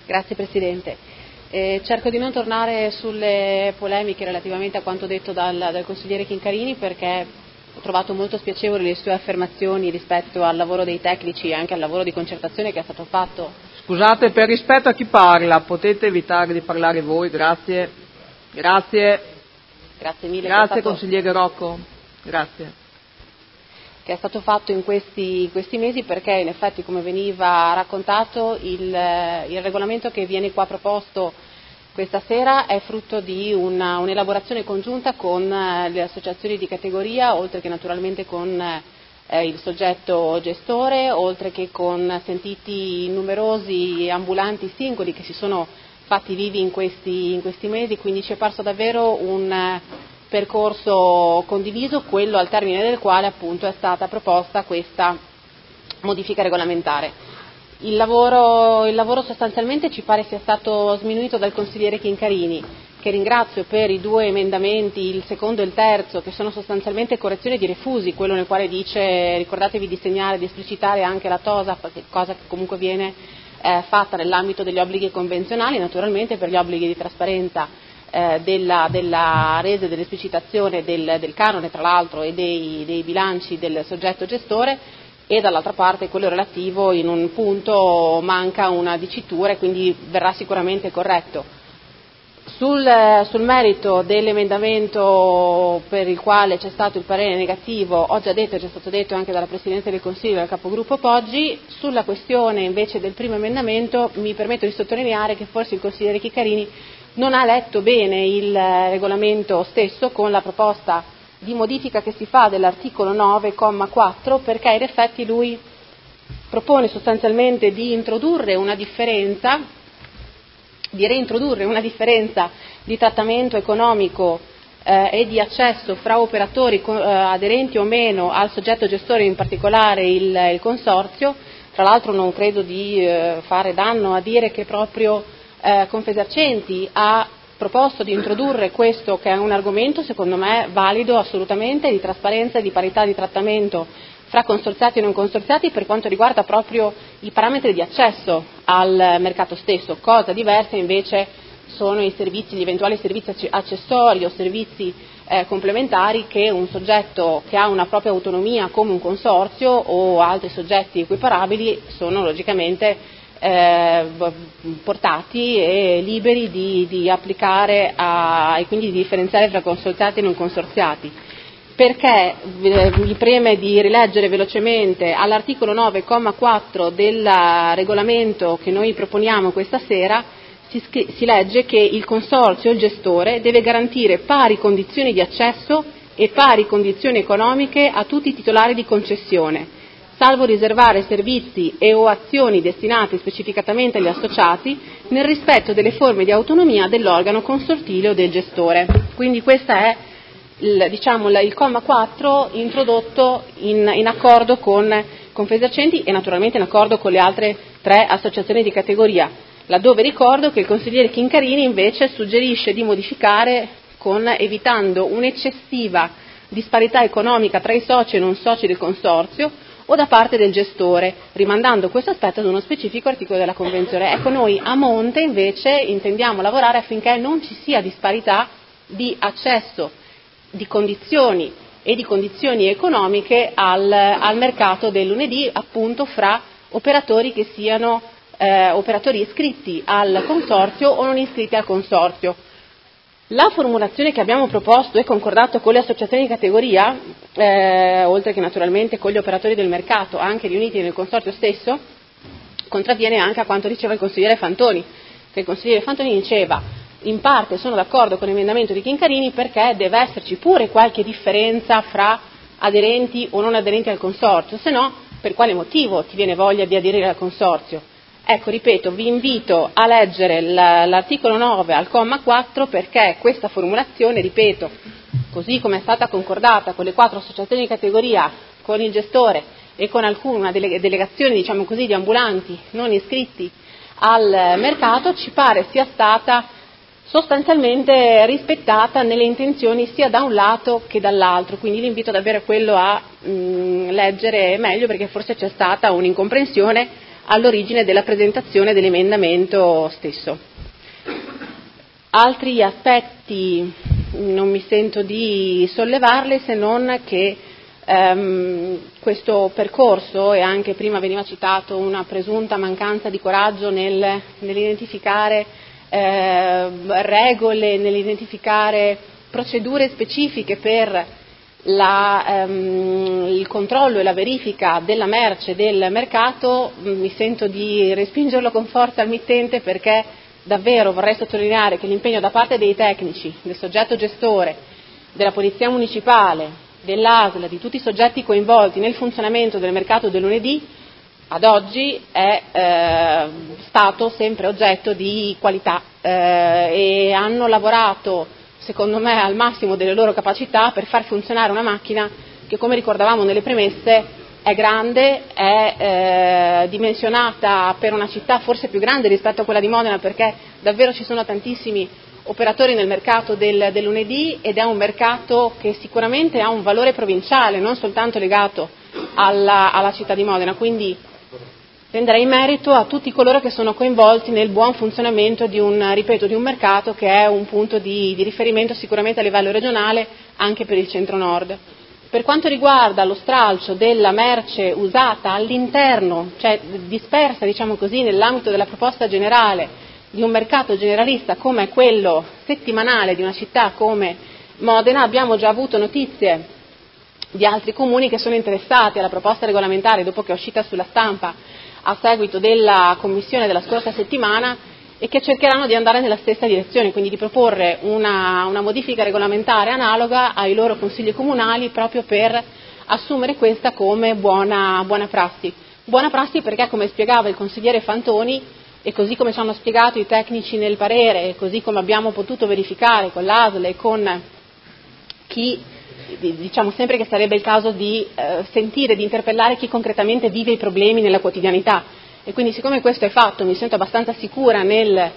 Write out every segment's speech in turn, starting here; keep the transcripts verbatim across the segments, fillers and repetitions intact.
Grazie Presidente. Eh, cerco di non tornare sulle polemiche relativamente a quanto detto dal, dal consigliere Chincarini, perché ho trovato molto spiacevoli le sue affermazioni rispetto al lavoro dei tecnici e anche al lavoro di concertazione che è stato fatto. Scusate, per rispetto a chi parla, potete evitare di parlare voi, grazie. Grazie. Grazie mille. Grazie stato... consigliere Rocco. Grazie. Che è stato fatto in questi, questi mesi, perché in effetti, come veniva raccontato, il, il regolamento che viene qua proposto questa sera è frutto di una, un'elaborazione congiunta con le associazioni di categoria, oltre che naturalmente con eh, il soggetto gestore, oltre che con sentiti numerosi ambulanti singoli che si sono fatti vivi in questi, in questi mesi, quindi ci è parso davvero un percorso condiviso, quello al termine del quale appunto è stata proposta questa modifica regolamentare. Il lavoro, il lavoro sostanzialmente ci pare sia stato sminuito dal consigliere Chincarini, che ringrazio per i due emendamenti, il secondo e il terzo, che sono sostanzialmente correzione di refusi, quello nel quale dice ricordatevi di segnare, di esplicitare anche la TOSAP, cosa che comunque viene eh, fatta nell'ambito degli obblighi convenzionali, naturalmente per gli obblighi di trasparenza eh, della, della resa e dell'esplicitazione del, del canone tra l'altro e dei, dei bilanci del soggetto gestore, e dall'altra parte quello relativo in un punto manca una dicitura e quindi verrà sicuramente corretto. Sul, sul merito dell'emendamento per il quale c'è stato il parere negativo, ho già detto, è già stato detto anche dalla Presidente del Consiglio e dal capogruppo Poggi. Sulla questione invece del primo emendamento mi permetto di sottolineare che forse il consigliere Chincarini non ha letto bene il regolamento stesso con la proposta di modifica che si fa dell'articolo nove, comma quattro, perché in effetti lui propone sostanzialmente di introdurre una differenza, di reintrodurre una differenza di trattamento economico eh, e di accesso fra operatori co- eh, aderenti o meno al soggetto gestore, in particolare il, il consorzio. Tra l'altro non credo di eh, fare danno a dire che proprio eh, Confesercenti ha proposto di introdurre questo, che è un argomento secondo me valido assolutamente, di trasparenza e di parità di trattamento fra consorziati e non consorziati per quanto riguarda proprio i parametri di accesso al mercato stesso. Cosa diversa invece sono i servizi, gli eventuali servizi accessori o servizi eh, complementari che un soggetto che ha una propria autonomia come un consorzio o altri soggetti equiparabili sono logicamente Eh, portati e liberi di, di applicare a, e quindi di differenziare tra consorziati e non consorziati. Perché eh, mi preme di rileggere velocemente all'articolo nove, comma quattro del regolamento che noi proponiamo questa sera, si, si legge che il consorzio, il gestore, deve garantire pari condizioni di accesso e pari condizioni economiche a tutti i titolari di concessione, salvo riservare servizi e o azioni destinati specificatamente agli associati nel rispetto delle forme di autonomia dell'organo consortile o del gestore. Quindi questo è il, diciamo, il comma quattro introdotto in, in accordo con Confesercenti e naturalmente in accordo con le altre tre associazioni di categoria, laddove ricordo che il consigliere Chincarini invece suggerisce di modificare con evitando un'eccessiva disparità economica tra i soci e non soci del consorzio o da parte del gestore, rimandando questo aspetto ad uno specifico articolo della Convenzione. Ecco, noi a monte invece intendiamo lavorare affinché non ci sia disparità di accesso, di condizioni e di condizioni economiche al, al mercato del lunedì, appunto fra operatori che siano eh, operatori iscritti al consorzio o non iscritti al consorzio. La formulazione che abbiamo proposto e concordato con le associazioni di categoria, eh, oltre che naturalmente con gli operatori del mercato, anche riuniti nel consorzio stesso, contravviene anche a quanto diceva il consigliere Fantoni, che il consigliere Fantoni diceva in parte sono d'accordo con l'emendamento di Chincarini perché deve esserci pure qualche differenza fra aderenti o non aderenti al consorzio, se no per quale motivo ti viene voglia di aderire al consorzio? Ecco, ripeto, vi invito a leggere l'articolo nove al comma quattro perché questa formulazione, ripeto, così come è stata concordata con le quattro associazioni di categoria, con il gestore e con alcune una delegazione, diciamo così, di ambulanti non iscritti al mercato, ci pare sia stata sostanzialmente rispettata nelle intenzioni sia da un lato che dall'altro, quindi l'invito davvero è quello a mh, leggere meglio perché forse c'è stata un'incomprensione all'origine della presentazione dell'emendamento stesso. Altri aspetti non mi sento di sollevarli, se non che ehm, questo percorso, e anche prima veniva citato una presunta mancanza di coraggio nel, nell'identificare eh, regole, nell'identificare procedure specifiche per la, ehm, il controllo e la verifica della merce del mercato, mi sento di respingerlo con forza al mittente, perché davvero vorrei sottolineare che l'impegno da parte dei tecnici, del soggetto gestore, della Polizia Municipale, dell'A S L, di tutti i soggetti coinvolti nel funzionamento del mercato del lunedì, ad oggi è eh, stato sempre oggetto di qualità eh, e hanno lavorato, secondo me, al massimo delle loro capacità per far funzionare una macchina che, come ricordavamo nelle premesse, è grande, è eh, dimensionata per una città forse più grande rispetto a quella di Modena, perché davvero ci sono tantissimi operatori nel mercato del, del lunedì, ed è un mercato che sicuramente ha un valore provinciale, non soltanto legato alla, alla città di Modena, quindi renderei merito a tutti coloro che sono coinvolti nel buon funzionamento di un, ripeto, di un mercato che è un punto di, di riferimento sicuramente a livello regionale anche per il centro-nord. Per quanto riguarda lo stralcio della merce usata all'interno, cioè dispersa, diciamo così, nell'ambito della proposta generale di un mercato generalista come quello settimanale di una città come Modena, abbiamo già avuto notizie di altri comuni che sono interessati alla proposta regolamentare dopo che è uscita sulla stampa a seguito della commissione della scorsa settimana, e che cercheranno di andare nella stessa direzione, quindi di proporre una, una modifica regolamentare analoga ai loro consigli comunali, proprio per assumere questa come buona, buona prassi. Buona prassi perché, come spiegava il consigliere Fantoni, e così come ci hanno spiegato i tecnici nel parere, e così come abbiamo potuto verificare con l'A S L e con chi, diciamo sempre che sarebbe il caso di eh, sentire, di interpellare chi concretamente vive i problemi nella quotidianità. E quindi, siccome questo è fatto, mi sento abbastanza sicura nel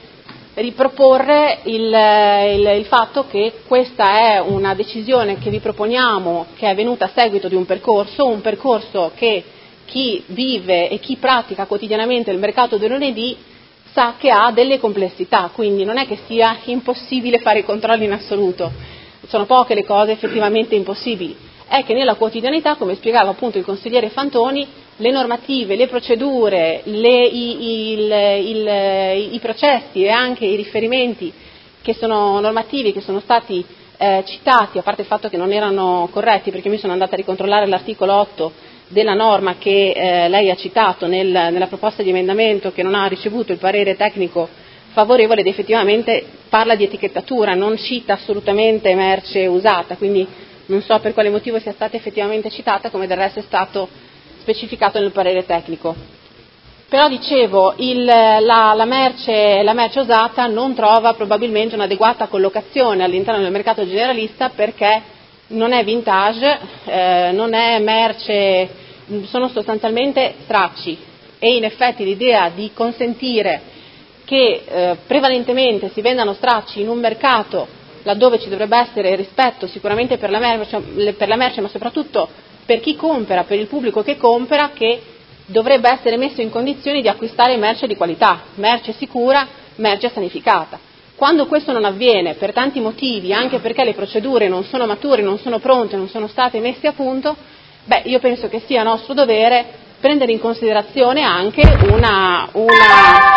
riproporre il, il, il fatto che questa è una decisione che vi proponiamo, che è venuta a seguito di un percorso, un percorso che chi vive e chi pratica quotidianamente il mercato del lunedì sa che ha delle complessità, quindi non è che sia impossibile fare i controlli in assoluto, sono poche le cose effettivamente impossibili, è che nella quotidianità, come spiegava appunto il consigliere Fantoni, le normative, le procedure, le, i, il, il, i processi e anche i riferimenti che sono normativi che sono stati eh, citati, a parte il fatto che non erano corretti, perché mi sono andata a ricontrollare l'articolo otto della norma che eh, lei ha citato nel, nella proposta di emendamento, che non ha ricevuto il parere tecnico favorevole, ed effettivamente parla di etichettatura, non cita assolutamente merce usata, quindi non so per quale motivo sia stata effettivamente citata, come del resto è stato specificato nel parere tecnico. Però dicevo, il, la, la, merce, la merce usata non trova probabilmente un'adeguata collocazione all'interno del mercato generalista, perché non è vintage, eh, non è merce, sono sostanzialmente stracci, e in effetti l'idea di consentire che eh, prevalentemente si vendano stracci in un mercato laddove ci dovrebbe essere rispetto sicuramente per la merce, per la merce ma soprattutto per chi compra, per il pubblico che compra, che dovrebbe essere messo in condizioni di acquistare merce di qualità, merce sicura, merce sanificata. Quando questo non avviene, per tanti motivi, anche perché le procedure non sono mature, non sono pronte, non sono state messe a punto, beh, io penso che sia nostro dovere prendere in considerazione anche una, una,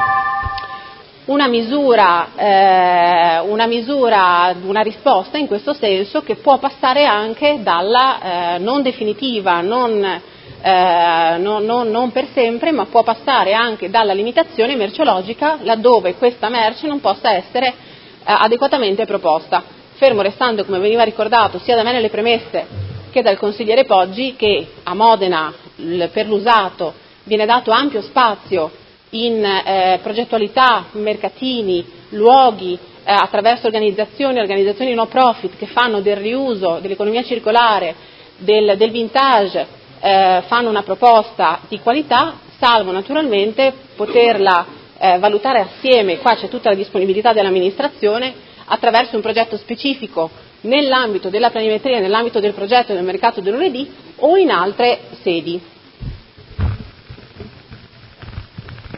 una misura, eh, una misura, una risposta in questo senso, che può passare anche dalla eh, non definitiva, non Eh, non, non, non per sempre, ma può passare anche dalla limitazione merceologica laddove questa merce non possa essere eh, adeguatamente proposta, fermo restando, come veniva ricordato sia da me nelle premesse che dal consigliere Poggi, che a Modena l, per l'usato viene dato ampio spazio in eh, progettualità, mercatini, luoghi, eh, attraverso organizzazioni, organizzazioni no profit che fanno del riuso, dell'economia circolare, del, del vintage, Eh, fanno una proposta di qualità, salvo naturalmente poterla eh, valutare assieme, qua c'è tutta la disponibilità dell'amministrazione, attraverso un progetto specifico nell'ambito della planimetria, nell'ambito del progetto del mercato del lunedì o in altre sedi.